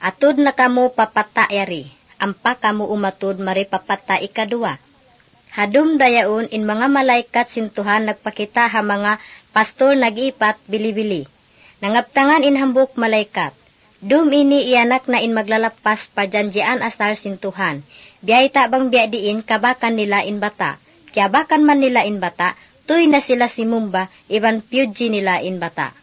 Atud na kamo papata yari, ampa kamo umatud mari papata ikadua. Hadum dayaon in mga malaikat sintuhan nagpakita ha mga pastor nag-ipat bili-bili. Nangaptangan in hambuk malaikat. Dum ini ianak na in maglalapas pajanjian asal sintuhan. Biyay tabang biyadiin kabakan nila in bata. Kya bakan man nila in bata, tuy na sila si Mumba, iban pyudji nila in bata.